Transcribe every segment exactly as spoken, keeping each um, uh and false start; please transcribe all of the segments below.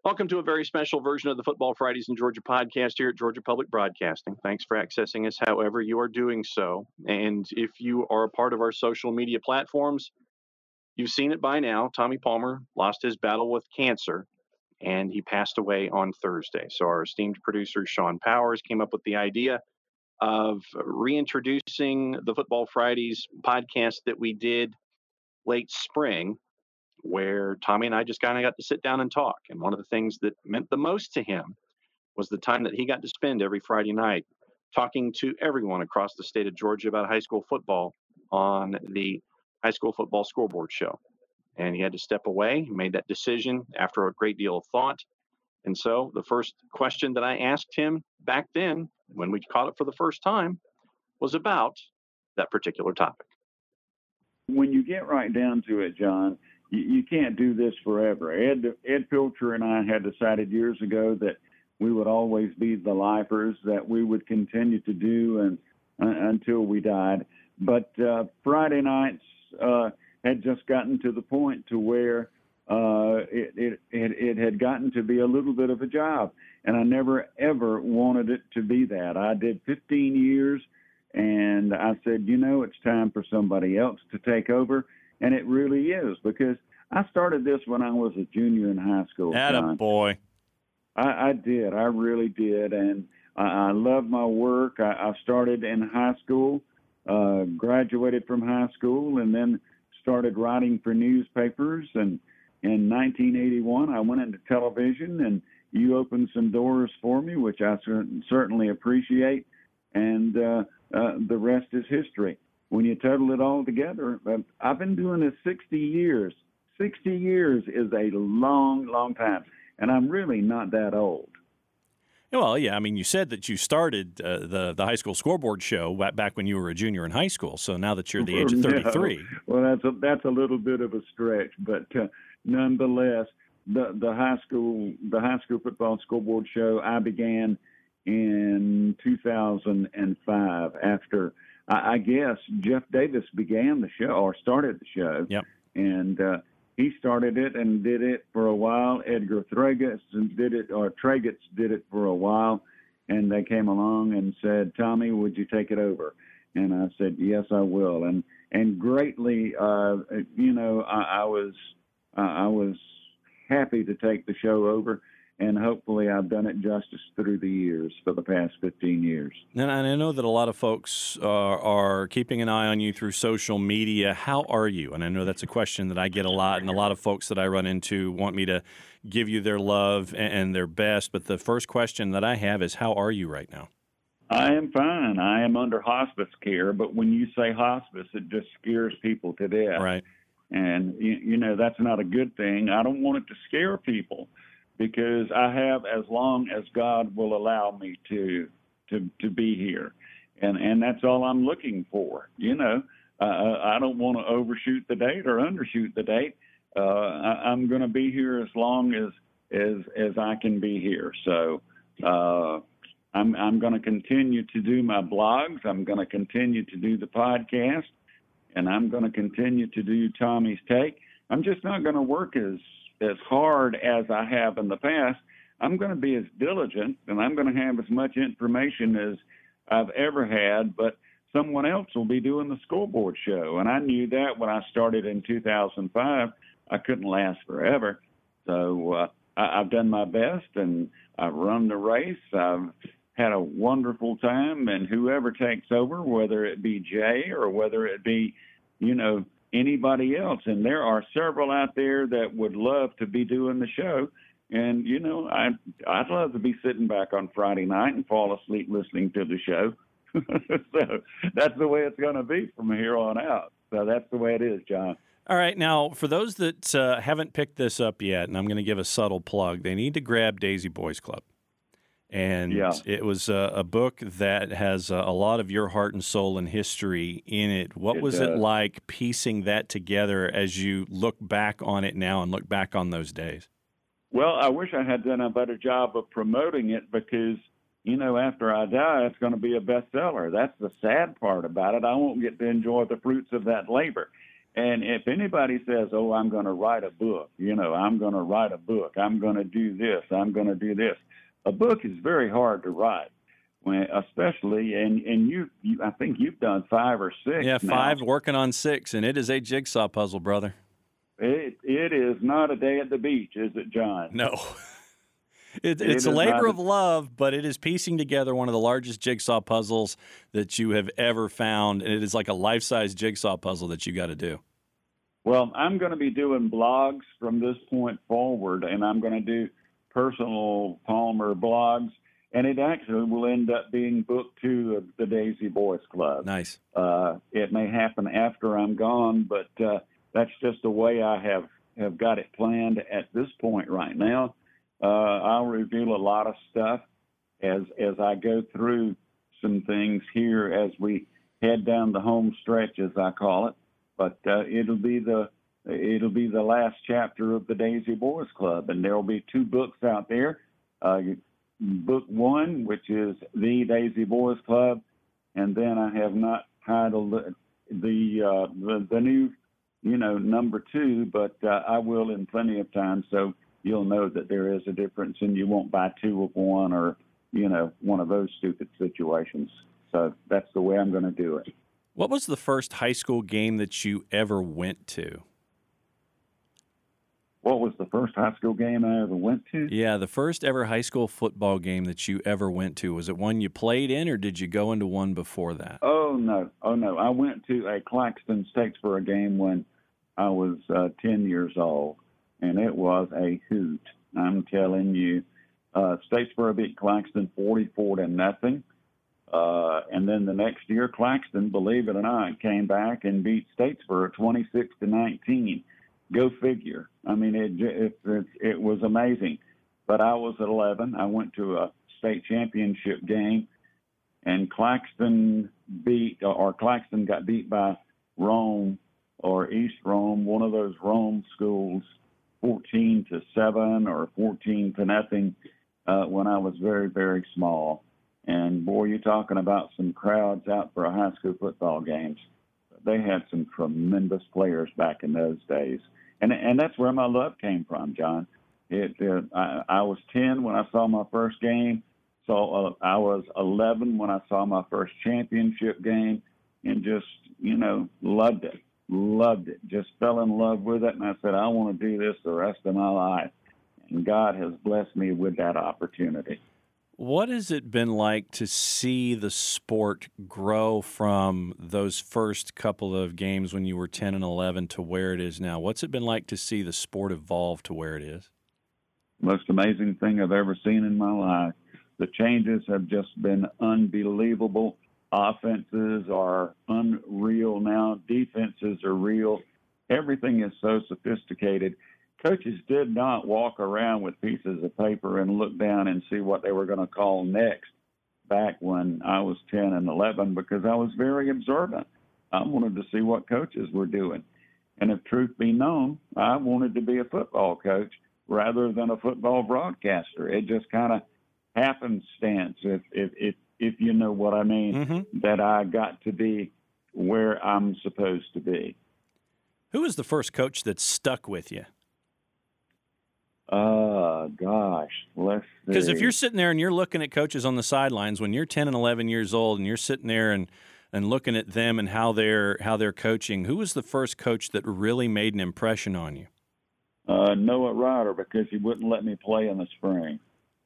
Welcome to a very special version of the Football Fridays in Georgia podcast here at Georgia Public Broadcasting. Thanks for accessing us however you are doing so. And if you are a part of our social media platforms, you've seen it by now. Tommy Palmer lost his battle with cancer, and he passed away on Thursday. So our esteemed producer, Sean Powers, came up with the idea of reintroducing the Football Fridays podcast that we did late spring, where Tommy and I just kind of got to sit down and talk. And one of the things that meant the most to him was the time that he got to spend every Friday night talking to everyone across the state of Georgia about high school football on the High School Football Scoreboard Show. And he had to step away. He made that decision after a great deal of thought. And so the first question that I asked him back then, when we caught it for the first time, was about that particular topic. When you get right down to it, John, you, you can't do this forever. Ed, Ed Pilcher and I had decided years ago that we would always be the lifers, that we would continue to do and uh, until we died. But uh, Friday nights uh, had just gotten to the point to where uh, it, it, it, it had gotten to be a little bit of a job. And I never, ever wanted it to be that. I did fifteen years. And I said, you know, it's time for somebody else to take over. And it really is, because I started this when I was a junior in high school. Attaboy. I, I did. I really did. And I, I love my work. I, I started in high school, uh, graduated from high school, and then started writing for newspapers. And in nineteen eighty-one, I went into television, and you opened some doors for me, which I cer- certainly appreciate. And uh, uh, the rest is history. When you total it all together, uh, I've been doing this sixty years. sixty years is a long, long time, and I'm really not that old. Well, yeah, I mean, you said that you started uh, the the high school scoreboard show back when you were a junior in high school. So now that you're the age of thirty-three. No. Well, that's a, that's a little bit of a stretch, but uh, nonetheless, the the high school the high school football scoreboard show I began in two thousand five after, I, I guess, Jeff Davis began the show or started the show. Yep. And uh, he started it and did it for a while. Edgar Thregatz did it, or Tragetz did it for a while. And they came along and said, Tommy, would you take it over? And I said, yes, I will. And and greatly, uh, you know, I, I was uh, I was happy to take the show over. And hopefully I've done it justice through the years for the past fifteen years. And I know that a lot of folks are, are keeping an eye on you through social media. How are you? And I know that's a question that I get a lot, and a lot of folks that I run into want me to give you their love and their best. But the first question that I have is, how are you right now? I am fine. I am under hospice care, but when you say hospice, it just scares people to death. Right. And, you, you know, that's not a good thing. I don't want it to scare people, because I have as long as God will allow me to to to be here, and and that's all I'm looking for. You know, uh, I don't want to overshoot the date or undershoot the date. Uh, I, I'm going to be here as long as as as I can be here. So uh, I'm I'm going to continue to do my blogs. I'm going to continue to do the podcast, and I'm going to continue to do Tommy's Take. I'm just not going to work as as hard as I have in the past. I'm going to be as diligent, and I'm going to have as much information as I've ever had, but someone else will be doing the scoreboard show. And I knew that when I started in two thousand five. I couldn't last forever. So uh, I, I've done my best, and I've run the race. I've had a wonderful time, and whoever takes over, whether it be Jay or whether it be, you know, anybody else. And there are several out there that would love to be doing the show. And, you know, I, I'd love to be sitting back on Friday night and fall asleep listening to the show. So that's the way it's going to be from here on out. So that's the way it is, John. All right. Now, for those that uh, haven't picked this up yet, and I'm going to give a subtle plug, they need to grab Daisy Boys Club. And yeah. It was a, a book that has a, a lot of your heart and soul and history in it. What it was does. it like piecing that together as you look back on it now and look back on those days? Well, I wish I had done a better job of promoting it, because, you know, after I die, it's going to be a bestseller. That's the sad part about it. I won't get to enjoy the fruits of that labor. And if anybody says, oh, I'm going to write a book, you know, I'm going to write a book, I'm going to do this, I'm going to do this. A book is very hard to write, when, especially, and, and you, you, I think you've done five or six Yeah, now. five, working on six, and it is a jigsaw puzzle, brother. It, it is not a day at the beach, is it, John? No. It, It it's a is labor not a- of love, but it is piecing together one of the largest jigsaw puzzles that you have ever found, and it is like a life-size jigsaw puzzle that you got to do. Well, I'm going to be doing blogs from this point forward, and I'm going to do personal Palmer blogs, and it actually will end up being book two of the Daisy Boys Club. Nice. Uh, it may happen after I'm gone, but uh, that's just the way I have, have got it planned at this point right now. Uh, I'll reveal a lot of stuff as as I go through some things here as we head down the home stretch, as I call it. But uh, it'll be the it'll be the last chapter of the Daisy Boys Club, and there will be two books out there. Uh, book one, which is the Daisy Boys Club, and then I have not titled the the uh, the, the new, you know, number two, but uh, I will in plenty of time. So you'll know that there is a difference, and you won't buy two of one or, you know, one of those stupid situations. So that's the way I'm going to do it. What was the first high school game that you ever went to? What was the first high school game I ever went to? Yeah, the first ever high school football game that you ever went to. Was it one you played in, or did you go into one before that? Oh, no. Oh, no. I went to a Claxton Statesboro game when I was uh, ten years old. And it was a hoot. I'm telling you, uh, Statesboro beat Claxton forty-four to nothing. Uh, and then the next year, Claxton, believe it or not, came back and beat Statesboro twenty-six to nineteen. Go figure. I mean, it, it, it, it was amazing. But I was eleven. I went to a state championship game, and Claxton beat, or Claxton got beat by Rome or East Rome, one of those Rome schools, fourteen to seven or fourteen to nothing uh, when I was very, very small. And boy, you're talking about some crowds out for a high school football games. They had some tremendous players back in those days. And and that's where my love came from, John. It uh, I, I was ten when I saw my first game. So uh, I was eleven when I saw my first championship game, and just, you know, loved it. Loved it, just fell in love with it, and I said, I want to do this the rest of my life. And God has blessed me with that opportunity. What has it been like to see the sport grow from those first couple of games when you were ten and eleven to where it is now? What's it been like to see the sport evolve to where it is? Most amazing thing I've ever seen in my life. The changes have just been unbelievable. Offenses are unreal now. Defenses are real. Everything is so sophisticated. Coaches did not walk around with pieces of paper and look down and see what they were going to call next back when I was ten and eleven, because I was very observant. I wanted to see what coaches were doing. And if truth be known, I wanted to be a football coach rather than a football broadcaster. It just kind of happenstance, if, if, if, if you know what I mean, Mm-hmm. that I got to be where I'm supposed to be. Who was the first coach that stuck with you? Oh, gosh, let's see. Because if you're sitting there and you're looking at coaches on the sidelines when you're ten and eleven years old and you're sitting there and, and looking at them and how they're how they're coaching, who was the first coach that really made an impression on you? Uh, Noah Ryder, because he wouldn't let me play in the spring.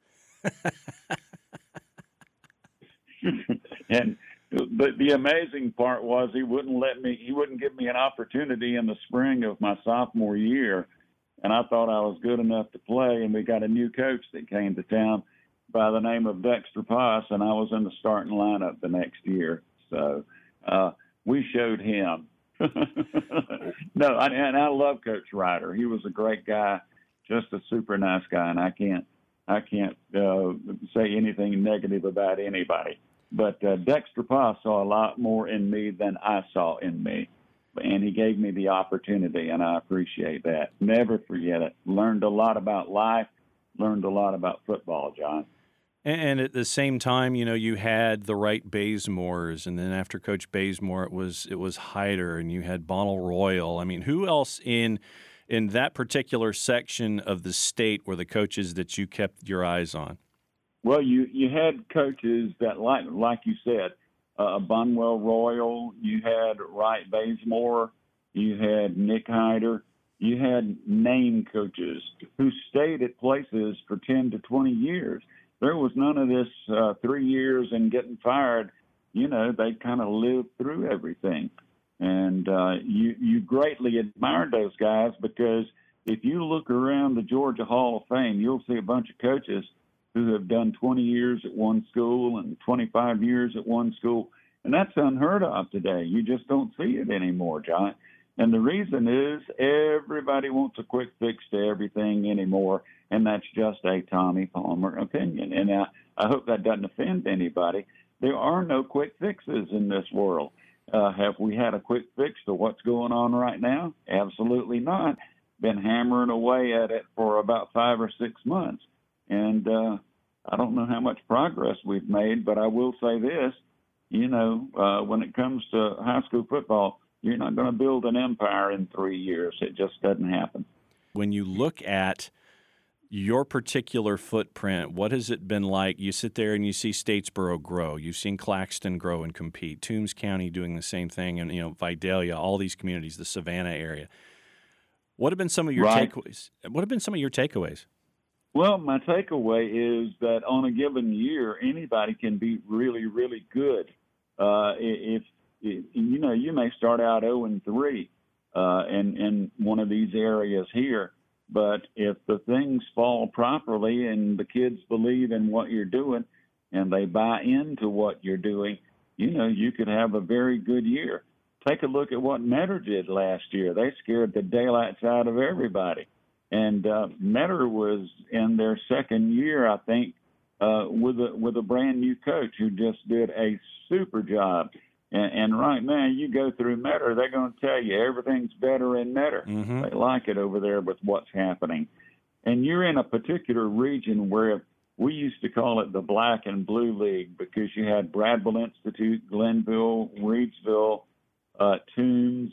And but the amazing part was he wouldn't let me, he wouldn't give me an opportunity in the spring of my sophomore year. And I thought I was good enough to play. And we got a new coach that came to town by the name of Dexter Poss, and I was in the starting lineup the next year. So uh, we showed him. No, I, and I love Coach Ryder. He was a great guy, just a super nice guy, and I can't, I can't uh, say anything negative about anybody. But uh, Dexter Poss saw a lot more in me than I saw in me, and he gave me the opportunity, and I appreciate that. Never forget it. Learned a lot about life, learned a lot about football, John. And at the same time, you know, you had the Wright Bazemores, and then after Coach Bazemore, it was it was Hyder, and you had Bonnell Royal. I mean, who else in in that particular section of the state were the coaches that you kept your eyes on? Well, you, you had coaches that, like like you said, uh, Bonwell Royal, you had Wright Bazemore, you had Nick Hyder, you had name coaches who stayed at places for ten to twenty years. There was none of this uh, three years and getting fired. You know, they kind of lived through everything. And uh, you, you greatly admired those guys, because if you look around the Georgia Hall of Fame, you'll see a bunch of coaches who have done twenty years at one school and twenty-five years at one school. And that's unheard of today. You just don't see it anymore, John. And the reason is everybody wants a quick fix to everything anymore, and that's just a Tommy Palmer opinion. And I, I hope that doesn't offend anybody. There are no quick fixes in this world. Uh, have we had a quick fix to what's going on right now? Absolutely not. Been hammering away at it for about five or six months. And uh, I don't know how much progress we've made, but I will say this, you know, uh, when it comes to high school football, you're not going to build an empire in three years. It just doesn't happen. When you look at your particular footprint, what has it been like? You sit there and you see Statesboro grow. You've seen Claxton grow and compete. Toombs County doing the same thing, and you know Vidalia, all these communities, the Savannah area. What have been some of your right. takeaways? What have been some of your takeaways? Well, my takeaway is that on a given year, anybody can be really, really good. Uh, if you know, you may start out oh and three uh, in in one of these areas here, but if the things fall properly and the kids believe in what you're doing and they buy into what you're doing, you know, you could have a very good year. Take a look at what Metter did last year. They scared the daylights out of everybody. And uh, Metter was in their second year, I think, uh, with a with a brand new coach who just did a super job. And, and right now, you go through Metter, they're going to tell you everything's better in Metter. Mm-hmm. They like it over there with what's happening. And you're in a particular region where we used to call it the Black and Blue League, because you had Bradwell Institute, Glenville, Reedsville, uh, Toombs.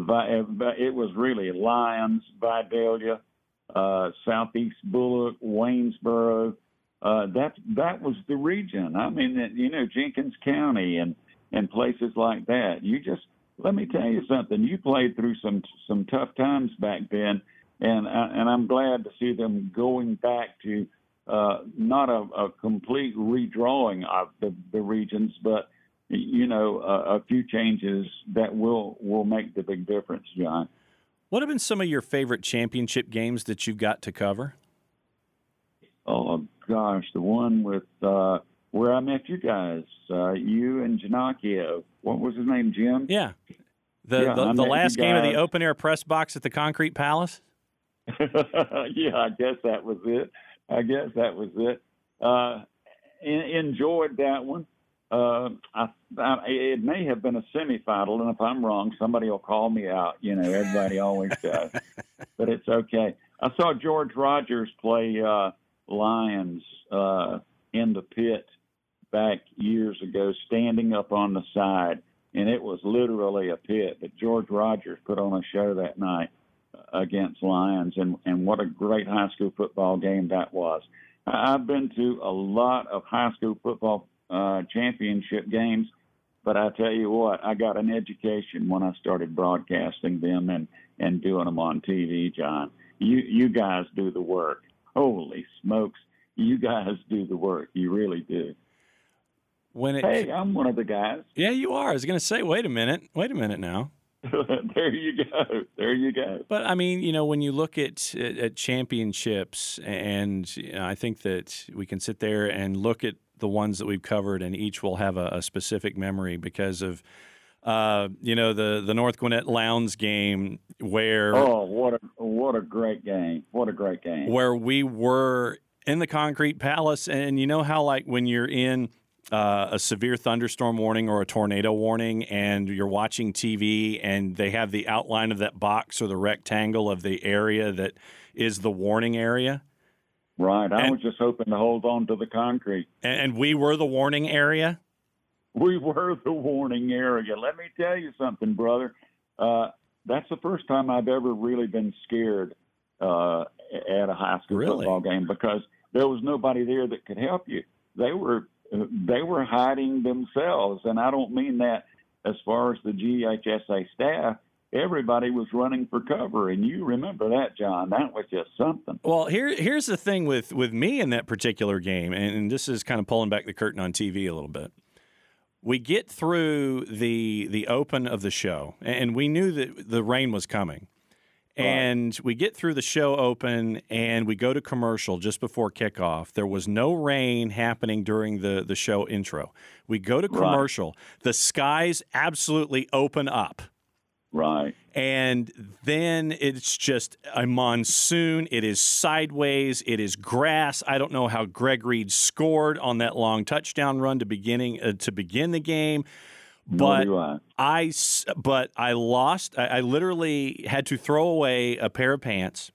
It was really Lyons, Vidalia, uh, Southeast Bullock, Waynesboro. Uh, that that was the region. I mean, you know, Jenkins County and and places like that. You just, let me tell you something. You played through some some tough times back then, and and I'm glad to see them going back to uh, not a, a complete redrawing of the, the regions, but you know, a, a few changes that will will make the big difference, John. What have been some of your favorite championship games that you've got to cover? Oh gosh, the one with. Uh, Where I met you guys, uh, you and Janacchio. What was his name, Jim? Yeah. The yeah, the, the last game of the open air press box at the Concrete Palace? Yeah, I guess that was it. I guess that was it. Uh, en- enjoyed that one. Uh, I, I, it may have been a semifinal, and if I'm wrong, somebody will call me out. You know, everybody always does. But it's okay. I saw George Rogers play uh, Lions uh, in the pit back years ago, standing up on the side, and it was literally a pit. But George Rogers put on a show that night against Lions, and, and what a great high school football game that was. I've been to a lot of high school football uh, championship games, but I tell you what, I got an education when I started broadcasting them and, and doing them on T V, John. You, you guys do the work. Holy smokes, you guys do the work. You really do. When it, hey, I'm one of the guys. Yeah, you are. I was going to say, wait a minute. Wait a minute now. There you go. There you go. But, I mean, you know, when you look at, at, at championships, and you know, I think that we can sit there and look at the ones that we've covered, and each will have a, a specific memory because of, uh, you know, the, the North Gwinnett Lowndes game where... Oh, what a, what a great game. What a great game. Where we were in the Concrete Palace, and you know how, like, when you're in... Uh, a severe thunderstorm warning or a tornado warning, and you're watching T V and they have the outline of that box or the rectangle of the area that is the warning area. Right. I And- was just hoping to hold on to the concrete. And we were the warning area? We were the warning area. Let me tell you something, brother. Uh, that's the first time I've ever really been scared uh, at a high school Really? football game, because there was nobody there that could help you. They were they were hiding themselves, and I don't mean that as far as the G H S A staff. Everybody was running for cover, and you remember that, John. That was just something. Well, here here's the thing with, with me in that particular game, and, and this is kind of pulling back the curtain on T V a little bit. We get through the the open of the show, and we knew that the rain was coming. And we get through the show open, and we go to commercial just before kickoff. There was no rain happening during the, the show intro. We go to commercial. Right. The skies absolutely open up. Right. And then it's just a monsoon. It is sideways. It is grass. I don't know how Greg Reed scored on that long touchdown run to beginning uh, to begin the game. But do I. I, but I lost. I, I literally had to throw away a pair of pants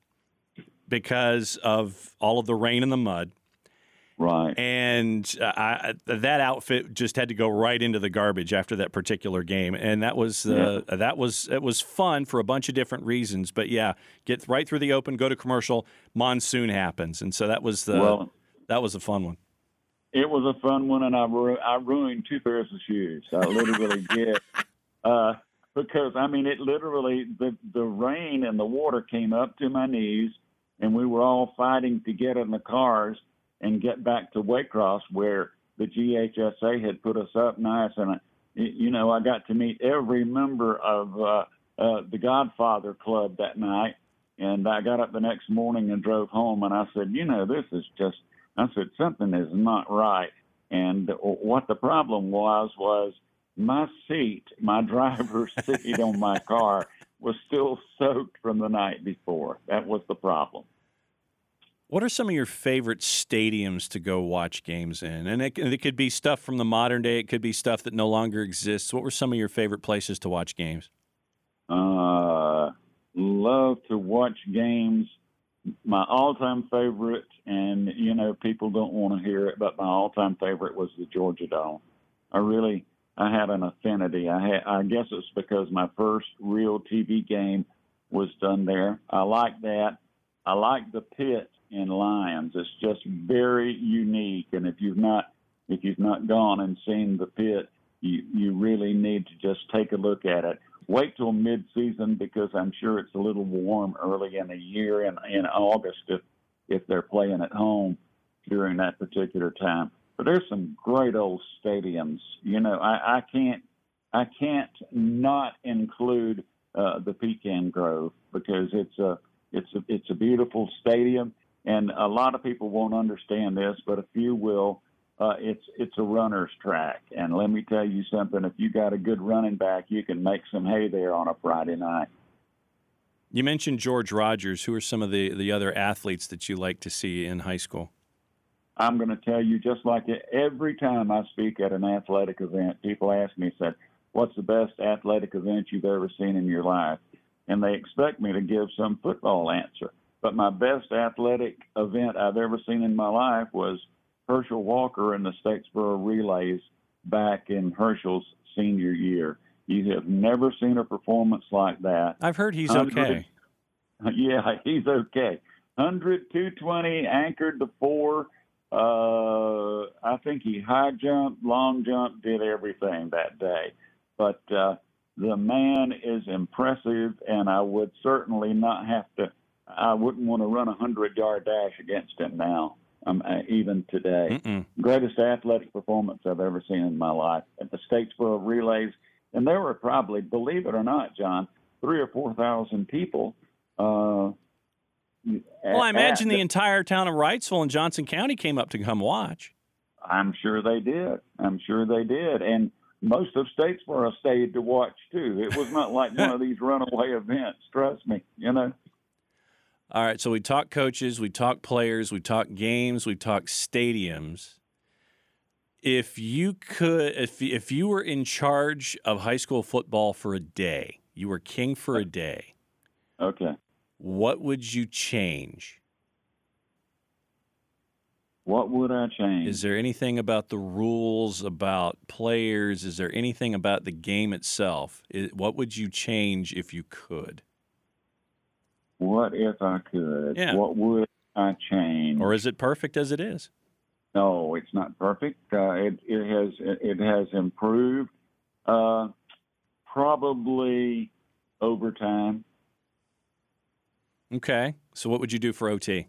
because of all of the rain and the mud. Right. And I, that outfit just had to go right into the garbage after that particular game. And that was uh, yeah. that was it was fun for a bunch of different reasons. But yeah, get right through the open, go to commercial, monsoon happens, and so that was the well, that was a fun one. It was a fun one, and I, ru- I ruined two pairs of shoes. I literally did. Uh, because, I mean, it literally, the, the rain and the water came up to my knees, and we were all fighting to get in the cars and get back to Waycross, where the G H S A had put us up nice. And, I, you know, I got to meet every member of uh, uh, the Godfather Club that night. And I got up the next morning and drove home, and I said, you know, this is just, I said, something is not right. And what the problem was, was my seat, my driver's seat on my car was still soaked from the night before. That was the problem. What are some of your favorite stadiums to go watch games in? And it, it could be stuff from the modern day. It could be stuff that no longer exists. What were some of your favorite places to watch games? Uh, love to watch games. My all-time favorite, and, you know, people don't want to hear it, but my all-time favorite was the Georgia Dome. I really, I had an affinity. I had, I guess it's because my first real T V game was done there. I like that. I like the pit in Lions. It's just very unique, and if you've not, if you've not gone and seen the pit, you, you really need to just take a look at it. Wait till mid-season, because I'm sure it's a little warm early in the year and in August if, if they're playing at home during that particular time. But there's some great old stadiums. You know, I, I can't I can't not include uh, the Pecan Grove, because it's a it's a it's a beautiful stadium, and a lot of people won't understand this, but a few will. Uh, it's it's a runner's track, and let me tell you something. If you got a good running back, you can make some hay there on a Friday night. You mentioned George Rogers. Who are some of the, the other athletes that you like to see in high school? I'm going to tell you, just like it, every time I speak at an athletic event, people ask me, said, what's the best athletic event you've ever seen in your life? And they expect me to give some football answer. But my best athletic event I've ever seen in my life was Herschel Walker in the Statesboro Relays back in Herschel's senior year. You have never seen a performance like that. I've heard he's okay. Yeah, he's okay. one hundred, two twenty, anchored the four. Uh, I think he high jumped, long jumped, did everything that day. But uh, the man is impressive, and I would certainly not have to, I wouldn't want to run a hundred-yard dash against him now. Um, uh, even today. Mm-mm. Greatest athletic performance I've ever seen in my life at the Statesboro Relays. And there were probably, believe it or not, John, three or four thousand people. Uh, well, I imagine the, the entire town of Wrightsville and Johnson County came up to come watch. I'm sure they did. I'm sure they did. And most of Statesboro stayed to watch, too. It was not like one of these runaway events, trust me, you know. All right, so we talk coaches, we talk players, we talk games, we talk stadiums. If you could, if if you were in charge of high school football for a day, you were king for a day. Okay. What would you change? What would I change? Is there anything about the rules, about players? Is there anything about the game itself? It, what would you change if you could? What if I could? Yeah. What would I change? Or is it perfect as it is? No, it's not perfect. Uh, it, it has it has improved. Uh, probably overtime. Okay. So what would you do for O T?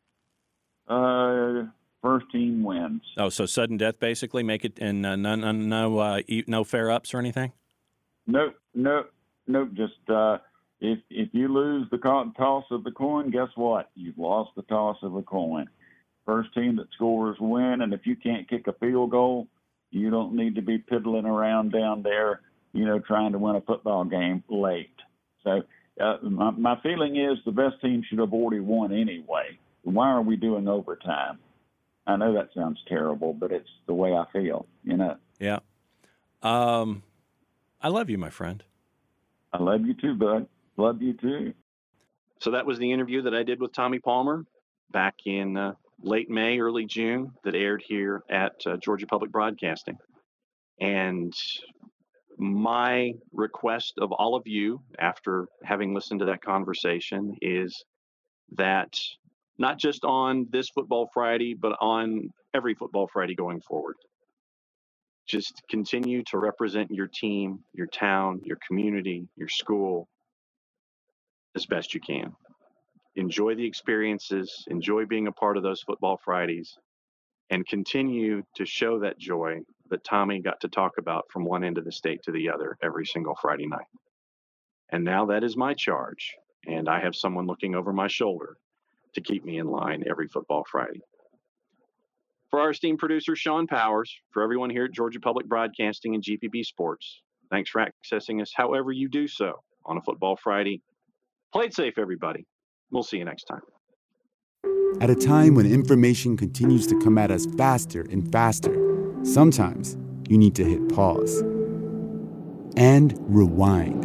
Uh, first team wins. Oh, so sudden death, basically, make it, and uh, no, no, no, uh, no fair ups or anything? Nope, nope, nope. Just uh, if if you lose the toss of the coin, guess what? You've lost the toss of a coin. First team that scores win, and if you can't kick a field goal, you don't need to be piddling around down there, you know, trying to win a football game late. So uh, my, my feeling is the best team should have already won anyway. Why are we doing overtime? I know that sounds terrible, but it's the way I feel, you know. Yeah. Um, I love you, my friend. I love you too, bud. Love you too. So that was the interview that I did with Tommy Palmer back in uh, late May, early June, that aired here at uh, Georgia Public Broadcasting. And my request of all of you, after having listened to that conversation, is that not just on this Football Friday, but on every Football Friday going forward, just continue to represent your team, your town, your community, your school as best you can. Enjoy the experiences, enjoy being a part of those Football Fridays, and continue to show that joy that Tommy got to talk about from one end of the state to the other every single Friday night. And now that is my charge, and I have someone looking over my shoulder to keep me in line every Football Friday. For our esteemed producer, Sean Powers, for everyone here at Georgia Public Broadcasting and G P B Sports, thanks for accessing us however you do so on a Football Friday. Play it safe, everybody. We'll see you next time. At a time when information continues to come at us faster and faster, sometimes you need to hit pause and rewind.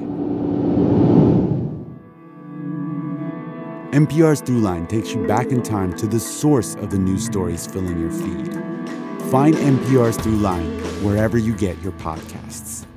N P R's Throughline takes you back in time to the source of the news stories filling your feed. Find N P R's Throughline wherever you get your podcasts.